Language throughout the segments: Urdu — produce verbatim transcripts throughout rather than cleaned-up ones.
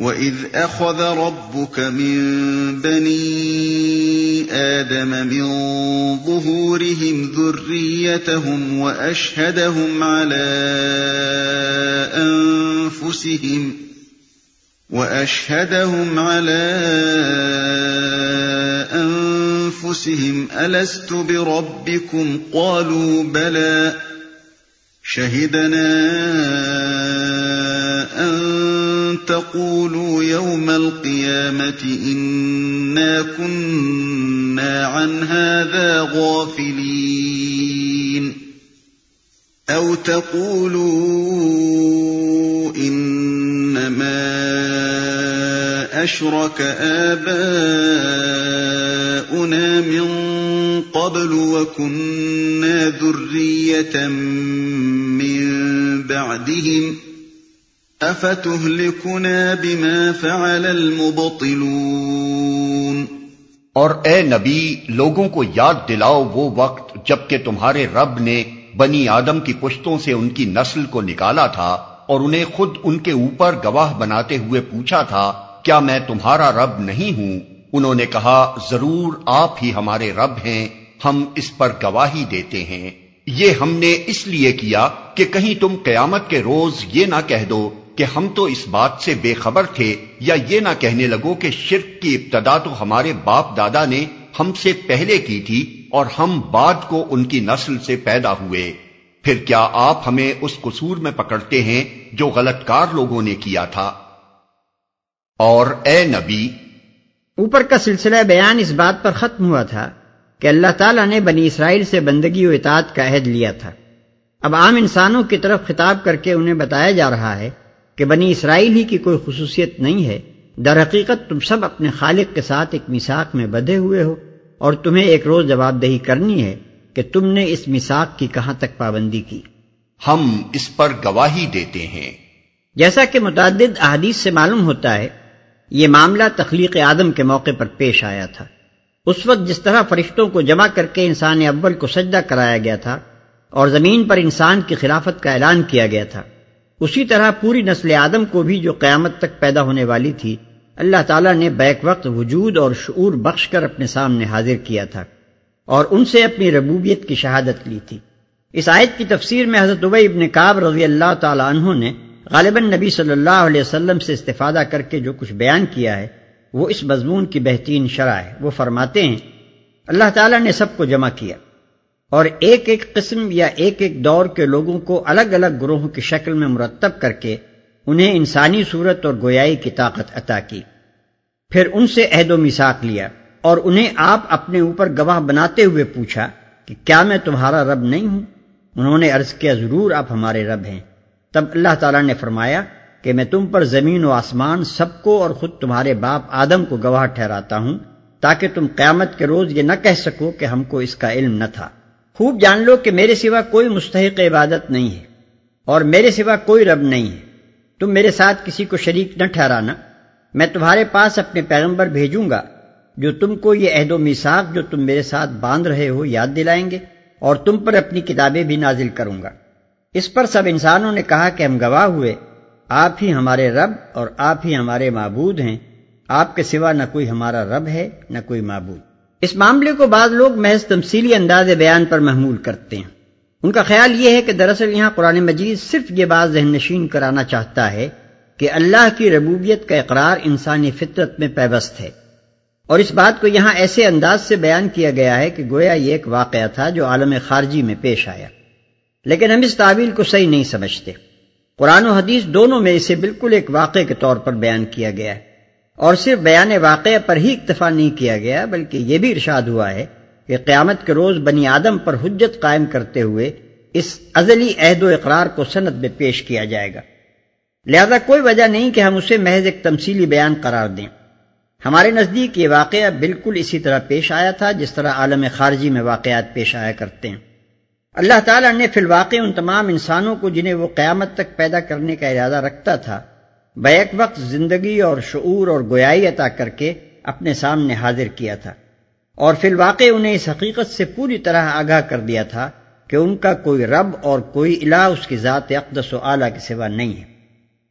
وَإِذْ أَخَذَ رَبُّكَ مِن بَنِي آدَمَ مِن ظُهُورِهِمْ ذُرِّيَّتَهُمْ وَأَشْهَدَهُمْ عَلَىٰ أَنفُسِهِمْ وَأَشْهَدَهُمْ عَلَىٰ أَنفُسِهِمْ أَلَسْتُ بِرَبِّكُمْ قَالُوا بَلَىٰ شَهِدْنَا أَن تَقُولُوا يَوْمَ الْقِيَامَةِ إِنَّا كُنَّا عَنْ هَٰذَا غَافِلِينَ أَوْ تَقُولُوا إِنَّمَا أَشْرَكَ آبَاؤُنَا مِن قَبْلُ وَكُنَّا ذُرِّيَّةً مِّن بَعْدِهِمْ أَفَتُهْلِكُنَا بِمَا فَعَلَ الْمُبْطِلُونَ۔ اور اے نبی، لوگوں کو یاد دلاؤ وہ وقت جب کہ تمہارے رب نے بنی آدم کی پشتوں سے ان کی نسل کو نکالا تھا اور انہیں خود ان کے اوپر گواہ بناتے ہوئے پوچھا تھا کیا میں تمہارا رب نہیں ہوں؟ انہوں نے کہا ضرور آپ ہی ہمارے رب ہیں، ہم اس پر گواہی دیتے ہیں۔ یہ ہم نے اس لیے کیا کہ کہیں تم قیامت کے روز یہ نہ کہہ دو کہ ہم تو اس بات سے بے خبر تھے، یا یہ نہ کہنے لگو کہ شرک کی ابتدا تو ہمارے باپ دادا نے ہم سے پہلے کی تھی اور ہم بعد کو ان کی نسل سے پیدا ہوئے۔ پھر کیا آپ ہمیں اس قصور میں پکڑتے ہیں جو غلط کار لوگوں نے کیا تھا؟ اور اے نبی، اوپر کا سلسلہ بیان اس بات پر ختم ہوا تھا کہ اللہ تعالیٰ نے بنی اسرائیل سے بندگی و اطاعت کا عہد لیا تھا۔ اب عام انسانوں کی طرف خطاب کر کے انہیں بتایا جا رہا ہے کہ بنی اسرائیل ہی کی کوئی خصوصیت نہیں ہے، در حقیقت تم سب اپنے خالق کے ساتھ ایک میثاق میں بندھے ہوئے ہو اور تمہیں ایک روز جواب دہی کرنی ہے کہ تم نے اس میثاق کی کہاں تک پابندی کی۔ ہم اس پر گواہی دیتے ہیں۔ جیسا کہ متعدد احادیث سے معلوم ہوتا ہے، یہ معاملہ تخلیق آدم کے موقع پر پیش آیا تھا۔ اس وقت جس طرح فرشتوں کو جمع کر کے انسان اول کو سجدہ کرایا گیا تھا اور زمین پر انسان کی خلافت کا اعلان کیا گیا تھا، اسی طرح پوری نسل آدم کو بھی جو قیامت تک پیدا ہونے والی تھی اللہ تعالیٰ نے بیک وقت وجود اور شعور بخش کر اپنے سامنے حاضر کیا تھا اور ان سے اپنی ربوبیت کی شہادت لی تھی۔ اس آیت کی تفسیر میں حضرت ابی بن کعب رضی اللہ تعالی عنہ نے غالباً نبی صلی اللہ علیہ وسلم سے استفادہ کر کے جو کچھ بیان کیا ہے وہ اس مضمون کی بہترین شرح ہے۔ وہ فرماتے ہیں اللہ تعالیٰ نے سب کو جمع کیا اور ایک ایک قسم یا ایک ایک دور کے لوگوں کو الگ الگ گروہوں کی شکل میں مرتب کر کے انہیں انسانی صورت اور گویائی کی طاقت عطا کی، پھر ان سے عہد و میثاق لیا اور انہیں آپ اپنے اوپر گواہ بناتے ہوئے پوچھا کہ کیا میں تمہارا رب نہیں ہوں؟ انہوں نے عرض کیا ضرور آپ ہمارے رب ہیں۔ تب اللہ تعالیٰ نے فرمایا کہ میں تم پر زمین و آسمان سب کو اور خود تمہارے باپ آدم کو گواہ ٹھہراتا ہوں تاکہ تم قیامت کے روز یہ نہ کہہ سکو کہ ہم کو اس کا علم نہ تھا۔ خوب جان لو کہ میرے سوا کوئی مستحق عبادت نہیں ہے اور میرے سوا کوئی رب نہیں ہے، تم میرے ساتھ کسی کو شریک نہ ٹھہرانا۔ میں تمہارے پاس اپنے پیغمبر بھیجوں گا جو تم کو یہ عہد و میثاق جو تم میرے ساتھ باندھ رہے ہو یاد دلائیں گے اور تم پر اپنی کتابیں بھی نازل کروں گا۔ اس پر سب انسانوں نے کہا کہ ہم گواہ ہوئے آپ ہی ہمارے رب اور آپ ہی ہمارے معبود ہیں، آپ کے سوا نہ کوئی ہمارا رب ہے نہ کوئی معبود۔ اس معاملے کو بعض لوگ محض تمثیلی انداز بیان پر محمول کرتے ہیں۔ ان کا خیال یہ ہے کہ دراصل یہاں قرآن مجید صرف یہ بات ذہن نشین کرانا چاہتا ہے کہ اللہ کی ربوبیت کا اقرار انسانی فطرت میں پیوست ہے، اور اس بات کو یہاں ایسے انداز سے بیان کیا گیا ہے کہ گویا یہ ایک واقعہ تھا جو عالم خارجی میں پیش آیا، لیکن ہم اس تعبیر کو صحیح نہیں سمجھتے۔ قرآن و حدیث دونوں میں اسے بالکل ایک واقعے کے طور پر بیان کیا گیا ہے، اور صرف بیان واقعہ پر ہی اکتفا نہیں کیا گیا بلکہ یہ بھی ارشاد ہوا ہے کہ قیامت کے روز بنی آدم پر حجت قائم کرتے ہوئے اس ازلی عہد و اقرار کو سند میں پیش کیا جائے گا، لہذا کوئی وجہ نہیں کہ ہم اسے محض ایک تمثیلی بیان قرار دیں۔ ہمارے نزدیک یہ واقعہ بالکل اسی طرح پیش آیا تھا جس طرح عالم خارجی میں واقعات پیش آیا کرتے ہیں۔ اللہ تعالیٰ نے فی الواقع ان تمام انسانوں کو جنہیں وہ قیامت تک پیدا کرنے کا ارادہ رکھتا تھا بیک وقت زندگی اور شعور اور گویائی عطا کر کے اپنے سامنے حاضر کیا تھا، اور فی الواقع انہیں اس حقیقت سے پوری طرح آگاہ کر دیا تھا کہ ان کا کوئی رب اور کوئی الہ اس کی ذات اقدس و اعلیٰ کے سوا نہیں ہے۔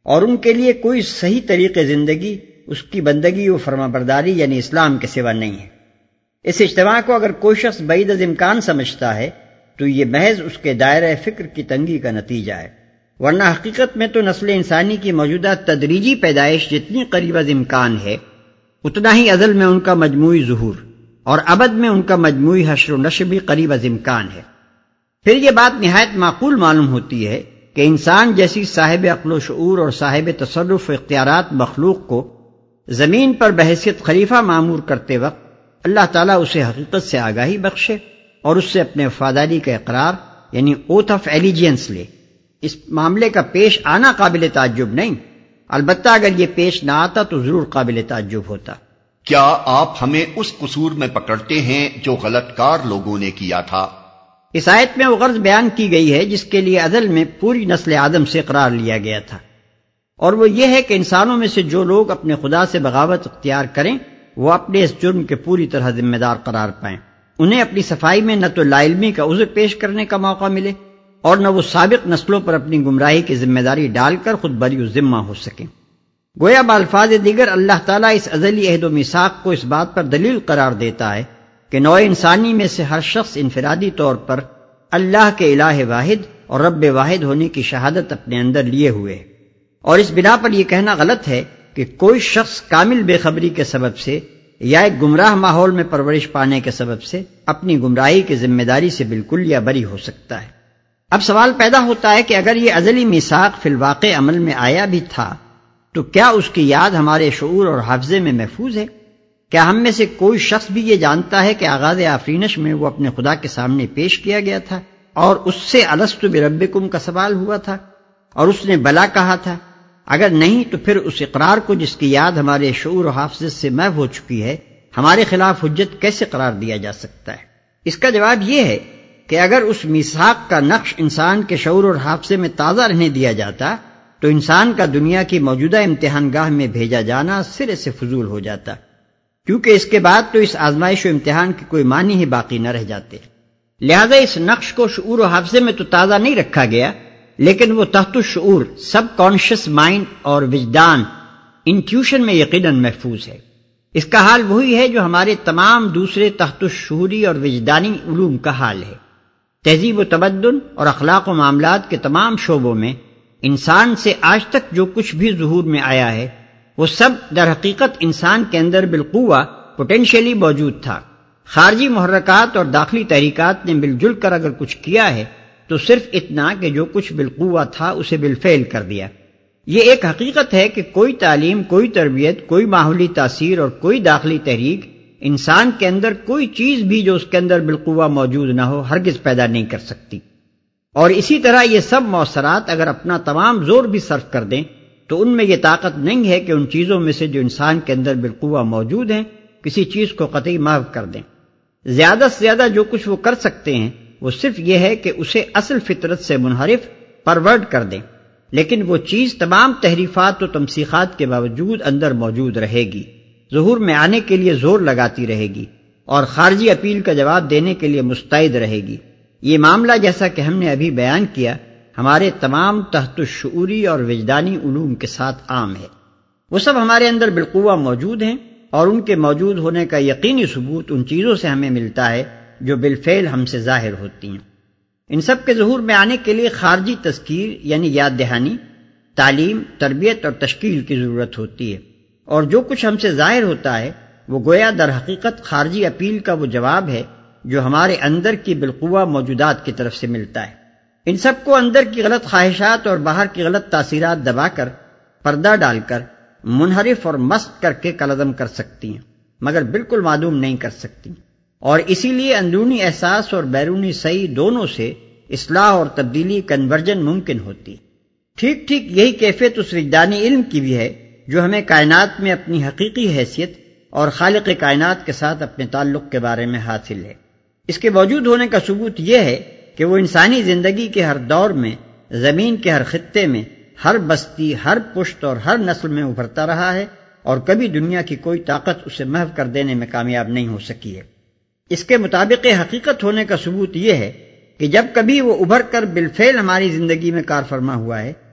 اور ان کے لیے کوئی صحیح طریقے زندگی اس کی بندگی و فرمانبرداری یعنی اسلام کے سوا نہیں ہے۔ اس اجتماع کو اگر کوئی شخص بعید از امکان سمجھتا ہے تو یہ محض اس کے دائرہ فکر کی تنگی کا نتیجہ ہے، ورنہ حقیقت میں تو نسل انسانی کی موجودہ تدریجی پیدائش جتنی قریب از امکان ہے، اتنا ہی ازل میں ان کا مجموعی ظہور اور ابد میں ان کا مجموعی حشر و نشر بھی قریب از امکان ہے۔ پھر یہ بات نہایت معقول معلوم ہوتی ہے کہ انسان جیسی صاحب عقل و شعور اور صاحب تصرف و اختیارات مخلوق کو زمین پر بحیثیت خلیفہ معمور کرتے وقت اللہ تعالیٰ اسے حقیقت سے آگاہی بخشے اور اس سے اپنے وفاداری کا اقرار یعنی اوتھ آف ایلیجینس لے۔ اس معاملے کا پیش آنا قابل تعجب نہیں، البتہ اگر یہ پیش نہ آتا تو ضرور قابل تعجب ہوتا۔ کیا آپ ہمیں اس قصور میں پکڑتے ہیں جو غلط کار لوگوں نے کیا تھا؟ اس آیت میں وہ غرض بیان کی گئی ہے جس کے لیے ازل میں پوری نسل آدم سے اقرار لیا گیا تھا، اور وہ یہ ہے کہ انسانوں میں سے جو لوگ اپنے خدا سے بغاوت اختیار کریں وہ اپنے اس جرم کے پوری طرح ذمہ دار قرار پائیں، انہیں اپنی صفائی میں نہ تو لا علمی کا عذر پیش کرنے کا موقع ملے اور نہ وہ سابق نسلوں پر اپنی گمراہی کی ذمہ داری ڈال کر خود بری الذمہ ہو سکیں۔ گویا بالفاظ دیگر اللہ تعالیٰ اس ازلی عہد و میثاق کو اس بات پر دلیل قرار دیتا ہے کہ نوع انسانی میں سے ہر شخص انفرادی طور پر اللہ کے الہ واحد اور رب واحد ہونے کی شہادت اپنے اندر لیے ہوئے ہے، اور اس بنا پر یہ کہنا غلط ہے کہ کوئی شخص کامل بے خبری کے سبب سے یا ایک گمراہ ماحول میں پرورش پانے کے سبب سے اپنی گمراہی کی ذمہ داری سے بالکل یا بری ہو سکتا ہے۔ اب سوال پیدا ہوتا ہے کہ اگر یہ ازلی میثاق فی الواقع عمل میں آیا بھی تھا تو کیا اس کی یاد ہمارے شعور اور حافظے میں محفوظ ہے؟ کیا ہم میں سے کوئی شخص بھی یہ جانتا ہے کہ آغاز آفرینش میں وہ اپنے خدا کے سامنے پیش کیا گیا تھا اور اس سے الستُ بربکم کا سوال ہوا تھا اور اس نے بلا کہا تھا؟ اگر نہیں تو پھر اس اقرار کو جس کی یاد ہمارے شعور و حافظے سے محو ہو چکی ہے ہمارے خلاف حجت کیسے قرار دیا جا سکتا ہے؟ اس کا جواب یہ ہے کہ اگر اس میثاق کا نقش انسان کے شعور اور حافظے میں تازہ رہنے دیا جاتا تو انسان کا دنیا کی موجودہ امتحان گاہ میں بھیجا جانا سرے سے فضول ہو جاتا، کیونکہ اس کے بعد تو اس آزمائش و امتحان کے کوئی معنی ہی باقی نہ رہ جاتے۔ لہذا اس نقش کو شعور و حافظے میں تو تازہ نہیں رکھا گیا، لیکن وہ تحت الشعور سب کانشیس مائنڈ اور وجدان انٹیوشن میں یقیناً محفوظ ہے۔ اس کا حال وہی ہے جو ہمارے تمام دوسرے تحت الشعوری اور وجدانی علوم کا حال ہے۔ تہذیب و تمدن اور اخلاق و معاملات کے تمام شعبوں میں انسان سے آج تک جو کچھ بھی ظہور میں آیا ہے وہ سب در حقیقت انسان کے اندر بالقوہ پوٹینشیلی موجود تھا۔ خارجی محرکات اور داخلی تحریکات نے مل جل کر اگر کچھ کیا ہے تو صرف اتنا کہ جو کچھ بالقوہ تھا اسے بالفعل کر دیا۔ یہ ایک حقیقت ہے کہ کوئی تعلیم، کوئی تربیت، کوئی ماحولی تاثیر اور کوئی داخلی تحریک انسان کے اندر کوئی چیز بھی جو اس کے اندر بالقوہ موجود نہ ہو ہرگز پیدا نہیں کر سکتی، اور اسی طرح یہ سب مؤثرات اگر اپنا تمام زور بھی صرف کر دیں تو ان میں یہ طاقت نہیں ہے کہ ان چیزوں میں سے جو انسان کے اندر بالقوہ موجود ہیں کسی چیز کو قطعی محو کر دیں۔ زیادہ سے زیادہ جو کچھ وہ کر سکتے ہیں وہ صرف یہ ہے کہ اسے اصل فطرت سے منحرف پرورڈ کر دیں، لیکن وہ چیز تمام تحریفات و تمسیخات کے باوجود اندر موجود رہے گی، ظہور میں آنے کے لیے زور لگاتی رہے گی اور خارجی اپیل کا جواب دینے کے لیے مستعد رہے گی۔ یہ معاملہ جیسا کہ ہم نے ابھی بیان کیا ہمارے تمام تحت الشعوری اور وجدانی علوم کے ساتھ عام ہے۔ وہ سب ہمارے اندر بالقوہ موجود ہیں اور ان کے موجود ہونے کا یقینی ثبوت ان چیزوں سے ہمیں ملتا ہے جو بالفعل ہم سے ظاہر ہوتی ہیں۔ ان سب کے ظہور میں آنے کے لیے خارجی تذکیر یعنی یاد دہانی، تعلیم، تربیت اور تشکیل کی ضرورت ہوتی ہے، اور جو کچھ ہم سے ظاہر ہوتا ہے وہ گویا در حقیقت خارجی اپیل کا وہ جواب ہے جو ہمارے اندر کی بالقوہ موجودات کی طرف سے ملتا ہے۔ ان سب کو اندر کی غلط خواہشات اور باہر کی غلط تاثیرات دبا کر، پردہ ڈال کر، منحرف اور مست کر کے کالعدم کر سکتی ہیں، مگر بالکل معدوم نہیں کر سکتی، اور اسی لیے اندرونی احساس اور بیرونی سعی دونوں سے اصلاح اور تبدیلی کنورجن ممکن ہوتی۔ ٹھیک ٹھیک یہی کیفیت اس وجدانی علم کی بھی ہے جو ہمیں کائنات میں اپنی حقیقی حیثیت اور خالق کائنات کے ساتھ اپنے تعلق کے بارے میں حاصل ہے۔ اس کے موجود ہونے کا ثبوت یہ ہے کہ وہ انسانی زندگی کے ہر دور میں، زمین کے ہر خطے میں، ہر بستی، ہر پشت اور ہر نسل میں ابھرتا رہا ہے، اور کبھی دنیا کی کوئی طاقت اسے محو کر دینے میں کامیاب نہیں ہو سکی ہے۔ اس کے مطابق حقیقت ہونے کا ثبوت یہ ہے کہ جب کبھی وہ ابھر کر بالفعل ہماری زندگی میں کار فرما ہوا ہے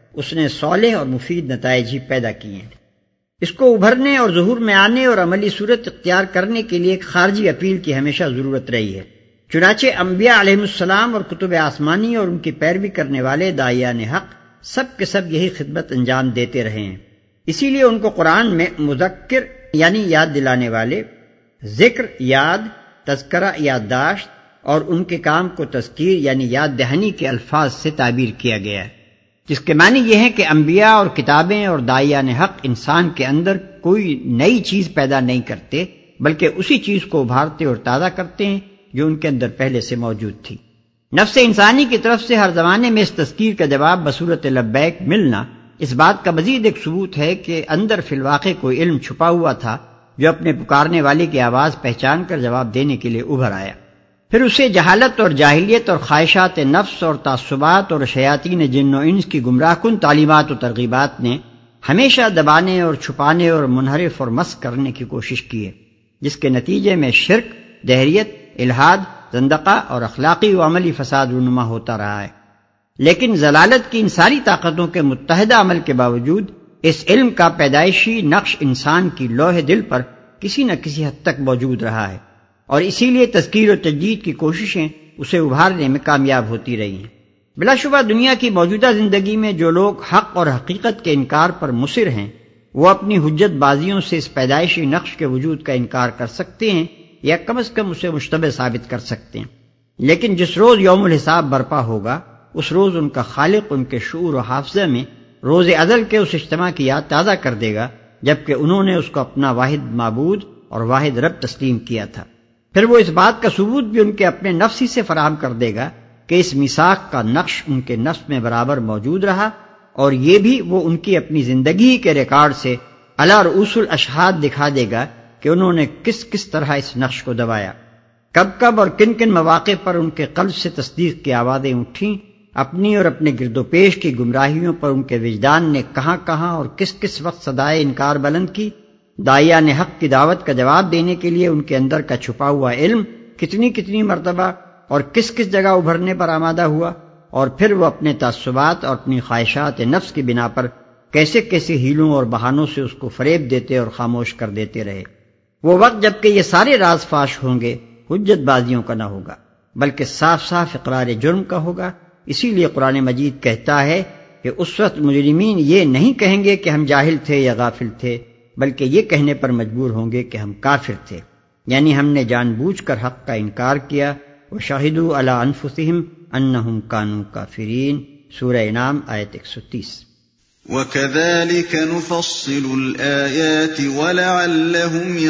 اس نے صالح اور مفید نتائج ہی پیدا کیے ہیں۔ اس کو ابھرنے اور ظہور میں آنے اور عملی صورت اختیار کرنے کے لیے ایک خارجی اپیل کی ہمیشہ ضرورت رہی ہے۔ چنانچہ انبیاء علیہ السلام اور کتب آسمانی اور ان کی پیروی کرنے والے داعیان حق سب کے سب یہی خدمت انجام دیتے رہے ہیں۔ اسی لیے ان کو قرآن میں مذکر یعنی یاد دلانے والے، ذکر یاد، تذکرہ یادداشت، اور ان کے کام کو تذکیر یعنی یاد دہانی کے الفاظ سے تعبیر کیا گیا ہے، جس کے معنی یہ ہے کہ انبیاء اور کتابیں اور داعیان حق انسان کے اندر کوئی نئی چیز پیدا نہیں کرتے، بلکہ اسی چیز کو ابھارتے اور تازہ کرتے ہیں جو ان کے اندر پہلے سے موجود تھی۔ نفس انسانی کی طرف سے ہر زمانے میں اس تذکیر کا جواب بصورت لبیک ملنا اس بات کا مزید ایک ثبوت ہے کہ اندر فی الواقع کوئی علم چھپا ہوا تھا جو اپنے پکارنے والے کی آواز پہچان کر جواب دینے کے لیے ابھر آیا۔ پھر اسے جہالت اور جاہلیت اور خواہشات نفس اور تعصبات اور شیاطین جن و انس کی گمراہ کن تعلیمات و ترغیبات نے ہمیشہ دبانے اور چھپانے اور منحرف اور مسخ کرنے کی کوشش کی ہے، جس کے نتیجے میں شرک، دہریت، الحاد، زندقہ اور اخلاقی و عملی فساد رونما ہوتا رہا ہے۔ لیکن ضلالت کی ان ساری طاقتوں کے متحدہ عمل کے باوجود اس علم کا پیدائشی نقش انسان کی لوح دل پر کسی نہ کسی حد تک موجود رہا ہے، اور اسی لیے تذکیر و تجدید کی کوششیں اسے ابھارنے میں کامیاب ہوتی رہی ہیں۔ بلا شبہ دنیا کی موجودہ زندگی میں جو لوگ حق اور حقیقت کے انکار پر مصر ہیں، وہ اپنی حجت بازیوں سے اس پیدائشی نقش کے وجود کا انکار کر سکتے ہیں یا کم از کم اسے مشتبہ ثابت کر سکتے ہیں، لیکن جس روز یوم الحساب برپا ہوگا اس روز ان کا خالق ان کے شعور و حافظہ میں روز ازل کے اس اجتماع کی یاد تازہ کر دے گا جبکہ انہوں نے اس کو اپنا واحد معبود اور واحد رب تسلیم کیا تھا۔ پھر وہ اس بات کا ثبوت بھی ان کے اپنے نفس ہی سے فراہم کر دے گا کہ اس میثاق کا نقش ان کے نفس میں برابر موجود رہا، اور یہ بھی وہ ان کی اپنی زندگی کے ریکارڈ سے علی رؤوس الاشہاد دکھا دے گا کہ انہوں نے کس کس طرح اس نقش کو دبایا، کب کب اور کن کن مواقع پر ان کے قلب سے تصدیق کی آوازیں اٹھیں، اپنی اور اپنے گرد و پیش کی گمراہیوں پر ان کے وجدان نے کہاں کہاں اور کس کس وقت صدائے انکار بلند کی، داعیان حق کی دعوت کا جواب دینے کے لیے ان کے اندر کا چھپا ہوا علم کتنی کتنی مرتبہ اور کس کس جگہ ابھرنے پر آمادہ ہوا، اور پھر وہ اپنے تعصبات اور اپنی خواہشات نفس کی بنا پر کیسے کیسے ہیلوں اور بہانوں سے اس کو فریب دیتے اور خاموش کر دیتے رہے۔ وہ وقت جب کہ یہ سارے راز فاش ہوں گے حجت بازیوں کا نہ ہوگا بلکہ صاف صاف اقرار جرم کا ہوگا۔ اسی لیے قرآن مجید کہتا ہے کہ اس وقت مجرمین یہ نہیں کہیں گے کہ ہم جاہل تھے یا غافل تھے، بلکہ یہ کہنے پر مجبور ہوں گے کہ ہم کافر تھے، یعنی ہم نے جان بوجھ کر حق کا انکار کیا۔ وَشَهِدُوا عَلَىٰ أَنفُسِهِمْ أَنَّهُمْ كَانُوا كَافِرِينَ، سورہ انعام آیت ایک سو تیس۔ وَكَذَلِكَ نُفَصِّلُ الْآيَاتِ وَلَعَلَّهُمْ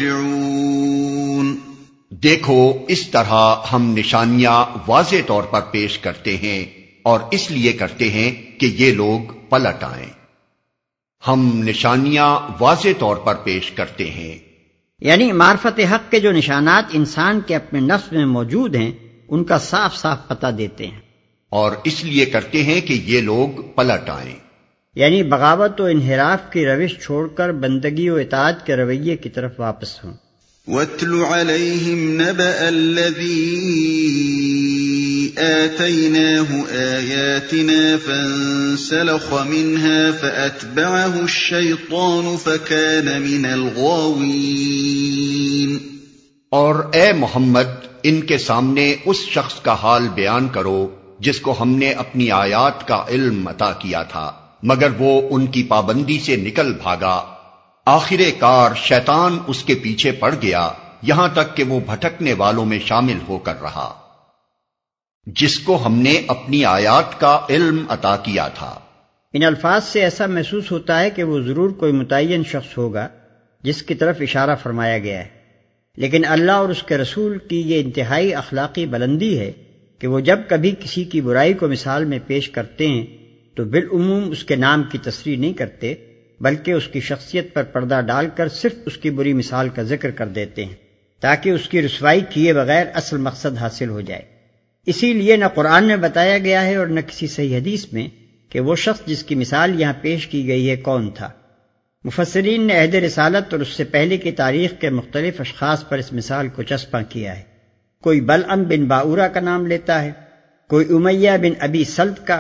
يَرْجِعُونَ، دیکھو اس طرح ہم نشانیاں واضح طور پر پیش کرتے ہیں اور اس لیے کرتے ہیں کہ یہ لوگ پلٹ آئیں۔ ہم نشانیاں واضح طور پر پیش کرتے ہیں، یعنی معرفت حق کے جو نشانات انسان کے اپنے نفس میں موجود ہیں ان کا صاف صاف پتہ دیتے ہیں، اور اس لیے کرتے ہیں کہ یہ لوگ پلٹ آئیں، یعنی بغاوت و انحراف کی روش چھوڑ کر بندگی و اطاعت کے رویے کی طرف واپس ہوں۔ وَاتْلُ عَلَيْهِمْ نَبَأَ الَّذِي آتَيْنَاهُ آيَاتِنَا فَانسَلَخَ مِنْهَا فَأَتْبَعَهُ الشَّيْطَانُ فَكَانَ مِنَ الْغَاوِينَ، اور اے محمد ان کے سامنے اس شخص کا حال بیان کرو جس کو ہم نے اپنی آیات کا علم عطا کیا تھا مگر وہ ان کی پابندی سے نکل بھاگا، آخر کار شیطان اس کے پیچھے پڑ گیا یہاں تک کہ وہ بھٹکنے والوں میں شامل ہو کر رہا، جس کو ہم نے اپنی آیات کا علم عطا کیا تھا۔ ان الفاظ سے ایسا محسوس ہوتا ہے کہ وہ ضرور کوئی متعین شخص ہوگا جس کی طرف اشارہ فرمایا گیا ہے، لیکن اللہ اور اس کے رسول کی یہ انتہائی اخلاقی بلندی ہے کہ وہ جب کبھی کسی کی برائی کو مثال میں پیش کرتے ہیں تو بالعموم اس کے نام کی تصریح نہیں کرتے بلکہ اس کی شخصیت پر پردہ ڈال کر صرف اس کی بری مثال کا ذکر کر دیتے ہیں تاکہ اس کی رسوائی کیے بغیر اصل مقصد حاصل ہو جائے۔ اسی لیے نہ قرآن میں بتایا گیا ہے اور نہ کسی صحیح حدیث میں کہ وہ شخص جس کی مثال یہاں پیش کی گئی ہے کون تھا۔ مفسرین نے عہد رسالت اور اس سے پہلے کی تاریخ کے مختلف اشخاص پر اس مثال کو چسپاں کیا ہے۔ کوئی بلعم بن باورا کا نام لیتا ہے، کوئی امیہ بن ابی سلط کا،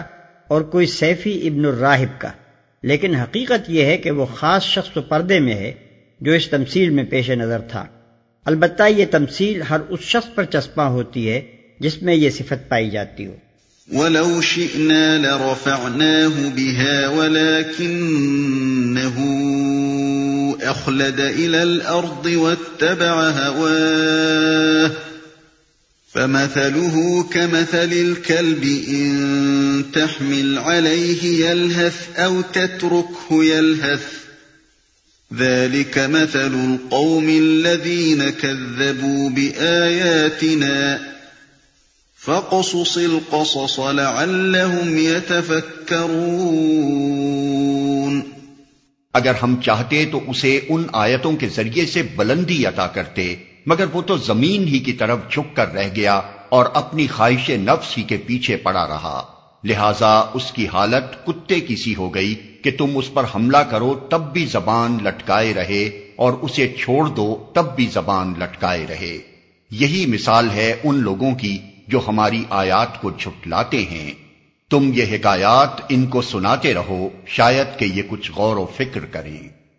اور کوئی سیفی ابن الراہب کا، لیکن حقیقت یہ ہے کہ وہ خاص شخص تو پردے میں ہے جو اس تمثیل میں پیش نظر تھا۔ البتہ یہ تمثیل ہر اس شخص پر چسپاں ہوتی ہے جس میں یہ صفت پائی جاتی ہو۔ وَلَوْ شِئْنَا لَرَفَعْنَاهُ بِهَا وَلَكِنَّهُ أَخْلَدَ إِلَى الْأَرْضِ وَاتَّبَعَ هَوَاهُ فَمَثَلُهُ كَمَثَلِ الْكَلْبِ إِن تَحْمِلْ عَلَيْهِ يَلْهَثْ أَوْ تَتْرُكْهُ يَلْهَث ذَلِكَ مَثَلُ الْقَوْمِ الَّذِينَ كَذَّبُوا بِآيَاتِنَا فَاقْصُصِ الْقَصَصَ لَعَلَّهُمْ يَتَفَكَّرُونَ۔ اگر ہم چاہتے تو اسے ان آیتوں کے ذریعے سے بلندی عطا کرتے، مگر وہ تو زمین ہی کی طرف جھک کر رہ گیا اور اپنی خواہش نفس ہی کے پیچھے پڑا رہا، لہذا اس کی حالت کتے کی سی ہو گئی کہ تم اس پر حملہ کرو تب بھی زبان لٹکائے رہے اور اسے چھوڑ دو تب بھی زبان لٹکائے رہے۔ یہی مثال ہے ان لوگوں کی جو ہماری آیات کو جھٹلاتے ہیں۔ تم یہ حکایات ان کو سناتے رہو، شاید کہ یہ کچھ غور و فکر کریں۔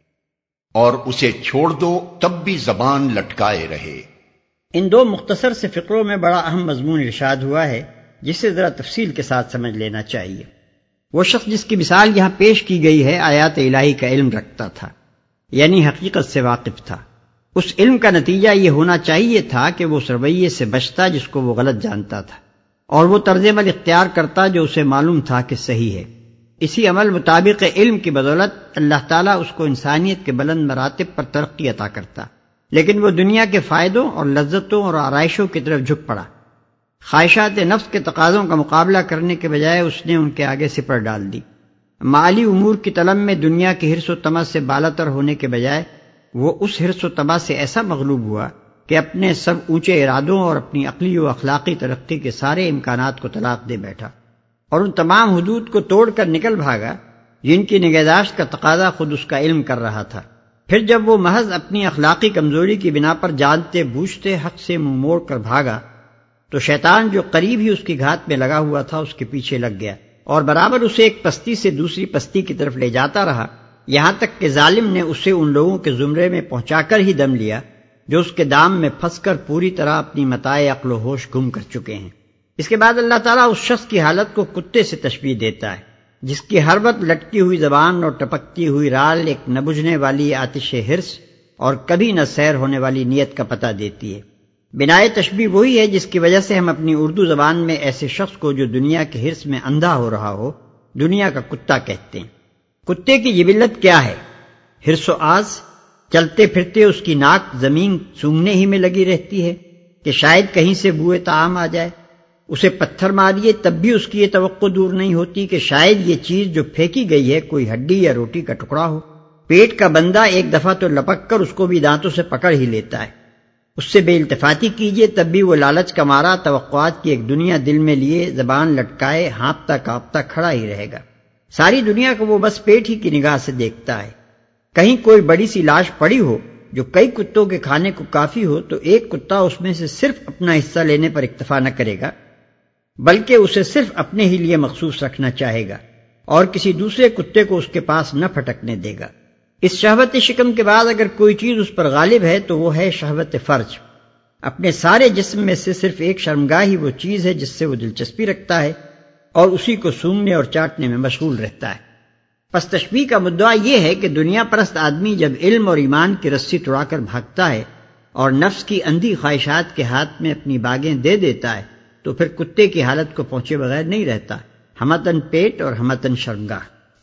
اور اسے چھوڑ دو تب بھی زبان لٹکائے رہے۔ ان دو مختصر سے فقروں میں بڑا اہم مضمون ارشاد ہوا ہے جسے ذرا تفصیل کے ساتھ سمجھ لینا چاہیے۔ وہ شخص جس کی مثال یہاں پیش کی گئی ہے آیات الہی کا علم رکھتا تھا، یعنی حقیقت سے واقف تھا۔ اس علم کا نتیجہ یہ ہونا چاہیے تھا کہ وہ اس رویے سے بچتا جس کو وہ غلط جانتا تھا، اور وہ طرز عمل اختیار کرتا جو اسے معلوم تھا کہ صحیح ہے۔ اسی عمل مطابق علم کی بدولت اللہ تعالیٰ اس کو انسانیت کے بلند مراتب پر ترقی عطا کرتا، لیکن وہ دنیا کے فائدوں اور لذتوں اور آرائشوں کی طرف جھک پڑا۔ خواہشات نفس کے تقاضوں کا مقابلہ کرنے کے بجائے اس نے ان کے آگے سپر ڈال دی۔ مالی امور کی طلب میں دنیا کی حرص و طمع سے بالاتر ہونے کے بجائے وہ اس حرص و طمع سے ایسا مغلوب ہوا کہ اپنے سب اونچے ارادوں اور اپنی عقلی و اخلاقی ترقی کے سارے امکانات کو طلاق دے بیٹھا، اور ان تمام حدود کو توڑ کر نکل بھاگا جن کی نگہداشت کا تقاضا خود اس کا علم کر رہا تھا۔ پھر جب وہ محض اپنی اخلاقی کمزوری کی بنا پر جانتے بوجھتے حق سے منہ موڑ کر بھاگا تو شیطان جو قریب ہی اس کی گھات میں لگا ہوا تھا اس کے پیچھے لگ گیا اور برابر اسے ایک پستی سے دوسری پستی کی طرف لے جاتا رہا، یہاں تک کہ ظالم نے اسے ان لوگوں کے زمرے میں پہنچا کر ہی دم لیا جو اس کے دام میں پھنس کر پوری طرح اپنی متاع عقل و ہوش گم کر چکے ہیں۔ اس کے بعد اللہ تعالیٰ اس شخص کی حالت کو کتے سے تشبیہ دیتا ہے جس کی ہر وقت لٹکی ہوئی زبان اور ٹپکتی ہوئی رال ایک نہ بجھنے والی آتش حرص اور کبھی نہ سیر ہونے والی نیت کا پتہ دیتی ہے۔ بنائے تشبیہ وہی ہے جس کی وجہ سے ہم اپنی اردو زبان میں ایسے شخص کو جو دنیا کے حرص میں اندھا ہو رہا ہو دنیا کا کتا کہتے ہیں۔ کتے کی جبلت کیا ہے؟ حرص و آز، چلتے پھرتے اس کی ناک زمین سونگھنے ہی میں لگی رہتی ہے کہ شاید کہیں سے بوئے طعام آ جائے، اسے پتھر ماریے تب بھی اس کی یہ توقع دور نہیں ہوتی کہ شاید یہ چیز جو پھینکی گئی ہے کوئی ہڈی یا روٹی کا ٹکڑا ہو۔ پیٹ کا بندہ ایک دفعہ تو لپک کر اس کو بھی دانتوں سے پکڑ ہی لیتا ہے، اس سے بے التفاتی کیجیے تب بھی وہ لالچ کا مارا توقعات کی ایک دنیا دل میں لیے زبان لٹکائے ہانپتا کانپتا کھڑا ہی رہے گا۔ ساری دنیا کو وہ بس پیٹ ہی کی نگاہ سے دیکھتا ہے۔ کہیں کوئی بڑی سی لاش پڑی ہو جو کئی کتوں کے کھانے کو کافی ہو تو ایک کتا اس میں سے صرف اپنا حصہ لینے پر اکتفا نہ کرے گا بلکہ اسے صرف اپنے ہی لیے مخصوص رکھنا چاہے گا اور کسی دوسرے کتے کو اس کے پاس نہ پھٹکنے دے گا۔ اس شہوت شکم کے بعد اگر کوئی چیز اس پر غالب ہے تو وہ ہے شہوت فرج۔ اپنے سارے جسم میں سے صرف ایک شرمگاہ ہی وہ چیز ہے جس سے وہ دلچسپی رکھتا ہے اور اسی کو سونگھنے اور چاٹنے میں مشغول رہتا ہے۔ پس تشبیہ کا مدعا یہ ہے کہ دنیا پرست آدمی جب علم اور ایمان کی رسی توڑا کر بھاگتا ہے اور نفس کی اندھی خواہشات کے ہاتھ میں اپنی باغیں دے دیتا ہے تو پھر کتے کی حالت کو پہنچے بغیر نہیں رہتا، ہمتن پیٹ اور ہمتن شرمگاہ۔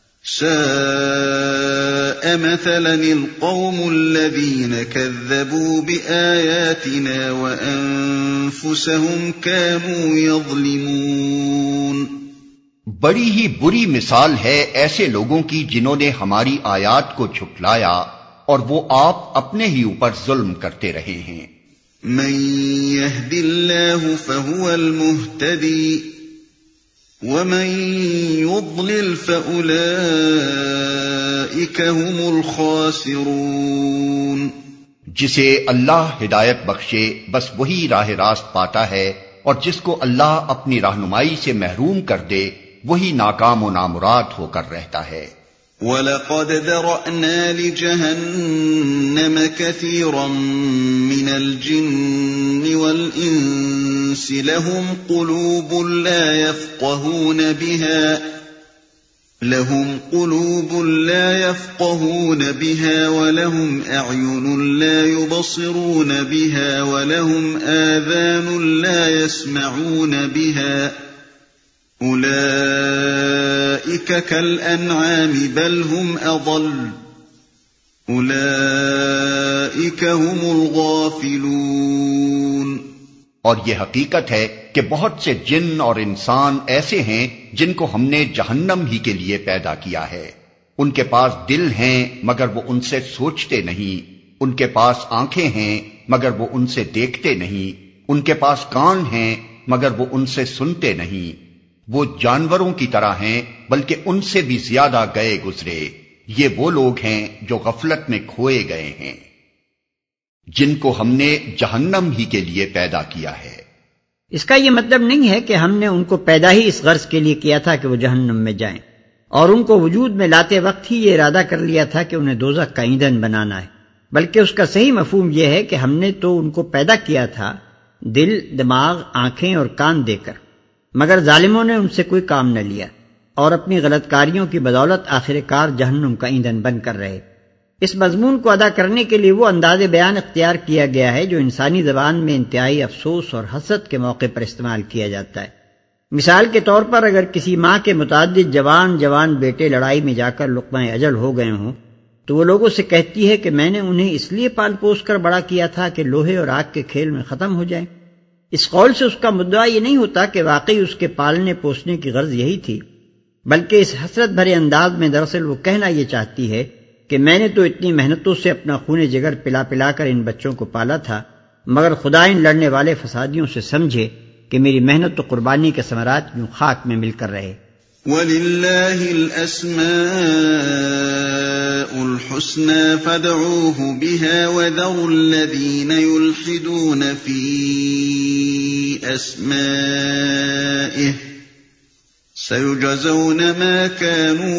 ساء مثلا القوم الذين كذبوا بآياتنا وأنفسهم كانوا يظلمون۔ بڑی ہی بری مثال ہے ایسے لوگوں کی جنہوں نے ہماری آیات کو جھٹلایا اور وہ آپ اپنے ہی اوپر ظلم کرتے رہے ہیں۔ من يهد الله فهو المهتدي ومن يضلل فأولئك هم الخاسرون۔ جسے اللہ ہدایت بخشے بس وہی راہ راست پاتا ہے، اور جس کو اللہ اپنی رہنمائی سے محروم کر دے وہی ناکام و نامراد ہو کر رہتا ہے۔ وَلَقَدْ ذَرَأْنَا لِجَهَنَّمَ كَثِيرًا مِنَ الْجِنِّ وَالْإِنسِ لَهُمْ قُلُوبٌ لَا يَفْقَهُونَ بِهَا لهم قلوب لا يفقهون بها ولهم أعين لا يبصرون بها ولهم آذان لا يسمعون بها أولئك كالأنعام بل هم أضل أولئك هم الغافلون۔ اور یہ حقیقت ہے کہ بہت سے جن اور انسان ایسے ہیں جن کو ہم نے جہنم ہی کے لیے پیدا کیا ہے۔ ان کے پاس دل ہیں مگر وہ ان سے سوچتے نہیں، ان کے پاس آنکھیں ہیں مگر وہ ان سے دیکھتے نہیں، ان کے پاس کان ہیں مگر وہ ان سے سنتے نہیں۔ وہ جانوروں کی طرح ہیں بلکہ ان سے بھی زیادہ گئے گزرے۔ یہ وہ لوگ ہیں جو غفلت میں کھوئے گئے ہیں، جن کو ہم نے جہنم ہی کے لیے پیدا کیا ہے۔ اس کا یہ مطلب نہیں ہے کہ ہم نے ان کو پیدا ہی اس غرض کے لیے کیا تھا کہ وہ جہنم میں جائیں، اور ان کو وجود میں لاتے وقت ہی یہ ارادہ کر لیا تھا کہ انہیں دوزخ کا ایندھن بنانا ہے، بلکہ اس کا صحیح مفہوم یہ ہے کہ ہم نے تو ان کو پیدا کیا تھا دل، دماغ، آنکھیں اور کان دے کر، مگر ظالموں نے ان سے کوئی کام نہ لیا اور اپنی غلط کاریوں کی بدولت آخر کار جہنم کا ایندھن بن کر رہے۔ اس مضمون کو ادا کرنے کے لیے وہ انداز بیان اختیار کیا گیا ہے جو انسانی زبان میں انتہائی افسوس اور حسرت کے موقع پر استعمال کیا جاتا ہے۔ مثال کے طور پر اگر کسی ماں کے متعدد جوان جوان بیٹے لڑائی میں جا کر لقمہ اجل ہو گئے ہوں تو وہ لوگوں سے کہتی ہے کہ میں نے انہیں اس لیے پال پوس کر بڑا کیا تھا کہ لوہے اور آگ کے کھیل میں ختم ہو جائیں۔ اس قول سے اس کا مدعا یہ نہیں ہوتا کہ واقعی اس کے پالنے پوسنے کی غرض یہی تھی، بلکہ اس حسرت بھرے انداز میں دراصل وہ کہنا یہ چاہتی ہے کہ میں نے تو اتنی محنتوں سے اپنا خون جگر پلا پلا کر ان بچوں کو پالا تھا، مگر خدا ان لڑنے والے فسادیوں سے سمجھے کہ میری محنت و قربانی کے ثمرات یوں خاک میں مل کر رہے۔ وَلِلَّهِ الْأَسْمَاءُ الْحُسْنَى فَادْعُوهُ بِهَا وَذَرُوا الَّذِينَ يُلْحِدُونَ فِي أَسْمَائِهِ سَيُجْزَوْنَ مَا كَانُوا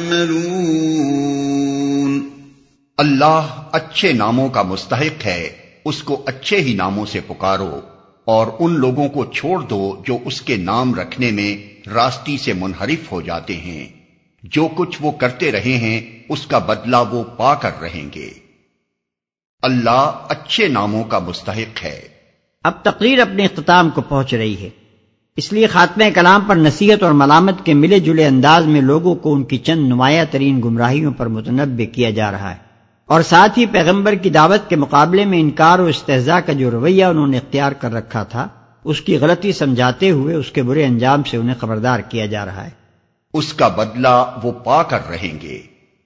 يَعْمَلُونَ۔ اللہ اچھے ناموں کا مستحق ہے، اس کو اچھے ہی ناموں سے پکارو، اور ان لوگوں کو چھوڑ دو جو اس کے نام رکھنے میں راستی سے منحرف ہو جاتے ہیں۔ جو کچھ وہ کرتے رہے ہیں اس کا بدلہ وہ پا کر رہیں گے۔ اللہ اچھے ناموں کا مستحق ہے۔ اب تقریر اپنے اختتام کو پہنچ رہی ہے، اس لیے خاتمہ کلام پر نصیحت اور ملامت کے ملے جلے انداز میں لوگوں کو ان کی چند نمایاں ترین گمراہیوں پر متنبہ کیا جا رہا ہے، اور ساتھ ہی پیغمبر کی دعوت کے مقابلے میں انکار و استہزاء کا جو رویہ انہوں نے اختیار کر رکھا تھا اس کی غلطی سمجھاتے ہوئے اس کے برے انجام سے انہیں خبردار کیا جا رہا ہے۔ اس کا بدلہ وہ پا کر رہیں گے۔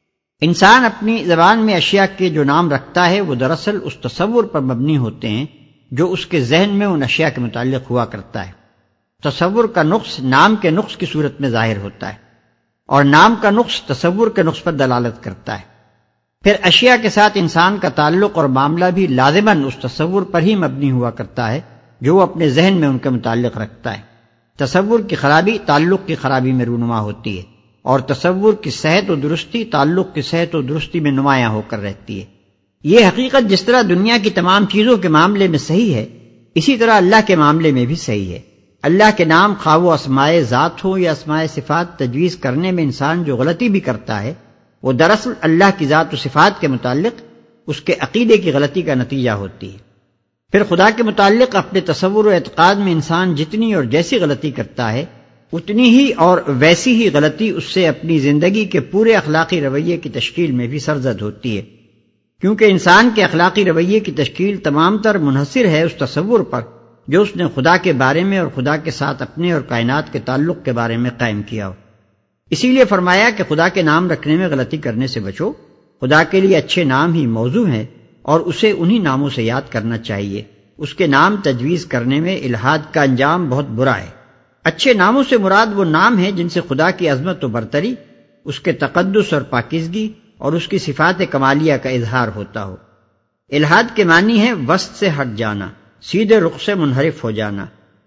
انسان اپنی زبان میں اشیاء کے جو نام رکھتا ہے وہ دراصل اس تصور پر مبنی ہوتے ہیں جو اس کے ذہن میں ان اشیاء کے متعلق ہوا کرتا ہے۔ تصور کا نقص نام کے نقص کی صورت میں ظاہر ہوتا ہے، اور نام کا نقص تصور کے نقص پر دلالت کرتا ہے۔ پھر اشیاء کے ساتھ انسان کا تعلق اور معاملہ بھی لازماً اس تصور پر ہی مبنی ہوا کرتا ہے جو وہ اپنے ذہن میں ان کے متعلق رکھتا ہے۔ تصور کی خرابی تعلق کی خرابی میں رونما ہوتی ہے، اور تصور کی صحت و درستی تعلق کی صحت و درستی میں نمایاں ہو کر رہتی ہے۔ یہ حقیقت جس طرح دنیا کی تمام چیزوں کے معاملے میں صحیح ہے، اسی طرح اللہ کے معاملے میں بھی صحیح ہے۔ اللہ کے نام خواہ و اسماء ذات ہو یا اسماء صفات تجویز کرنے میں انسان جو غلطی بھی کرتا ہے وہ دراصل اللہ کی ذات و صفات کے متعلق اس کے عقیدے کی غلطی کا نتیجہ ہوتی ہے۔ پھر خدا کے متعلق اپنے تصور و اعتقاد میں انسان جتنی اور جیسی غلطی کرتا ہے اتنی ہی اور ویسی ہی غلطی اس سے اپنی زندگی کے پورے اخلاقی رویے کی تشکیل میں بھی سرزد ہوتی ہے، کیونکہ انسان کے اخلاقی رویے کی تشکیل تمام تر منحصر ہے اس تصور پر جو اس نے خدا کے بارے میں اور خدا کے ساتھ اپنے اور کائنات کے تعلق کے بارے میں قائم کیا ہو۔ اسی لیے فرمایا کہ خدا کے نام رکھنے میں غلطی کرنے سے بچو، خدا کے لیے اچھے نام ہی موضوع ہیں اور اسے انہی ناموں سے یاد کرنا چاہیے۔ اس کے نام تجویز کرنے میں الحاد کا انجام بہت برا ہے۔ اچھے ناموں سے مراد وہ نام ہیں جن سے خدا کی عظمت و برتری، اس کے تقدس اور پاکیزگی اور اس کی صفات کمالیہ کا اظہار ہوتا ہو۔ الحاد کے معنی ہے وسط سے ہٹ جانا، سیدھے رخ سے منحرف ہو جانا،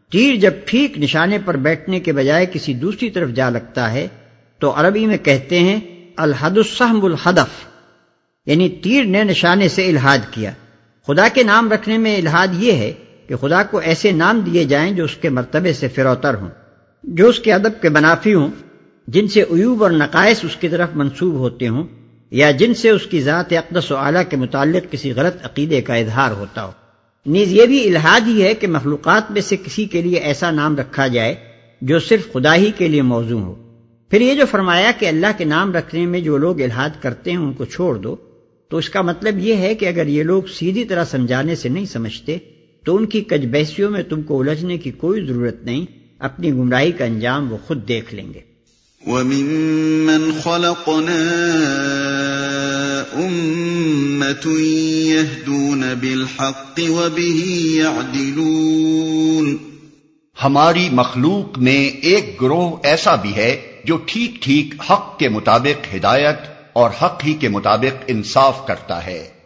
تیر جب ٹھیک نشانے پر بیٹھنے کے بجائے کسی دوسری طرف جا لگتا ہے تو عربی میں کہتے ہیں الحد السہم الہدف، یعنی تیر نے نشانے سے الحاد کیا۔ خدا کے نام رکھنے میں الحاد یہ ہے کہ خدا کو ایسے نام دیے جائیں جو اس کے مرتبے سے فروتر ہوں، جو اس کے ادب کے منافی ہوں، جن سے عیوب اور نقائص اس کی طرف منسوب ہوتے ہوں، یا جن سے اس کی ذات اقدس و اعلیٰ کے متعلق کسی غلط عقیدے کا اظہار ہوتا ہو۔ نیز یہ بھی الحاد ہی ہے کہ مخلوقات میں سے کسی کے لیے ایسا نام رکھا جائے جو صرف خدا ہی کے لیے موزوں ہو۔ پھر یہ جو فرمایا کہ اللہ کے نام رکھنے میں جو لوگ الحاد کرتے ہیں ان کو چھوڑ دو، تو اس کا مطلب یہ ہے کہ اگر یہ لوگ سیدھی طرح سمجھانے سے نہیں سمجھتے تو ان کی کج بحثیوں میں تم کو الجھنے کی کوئی ضرورت نہیں، اپنی گمراہی کا انجام وہ خود دیکھ لیں گے۔ وَمِمَّنْ خَلَقْنَا أُمَّةٌ يَهْدُونَ بِالْحَقِّ وَبِهِ يَعْدِلُونَ، ہماری مخلوق میں ایک گروہ ایسا بھی ہے جو ٹھیک ٹھیک حق کے مطابق ہدایت اور حق ہی کے مطابق انصاف کرتا ہے۔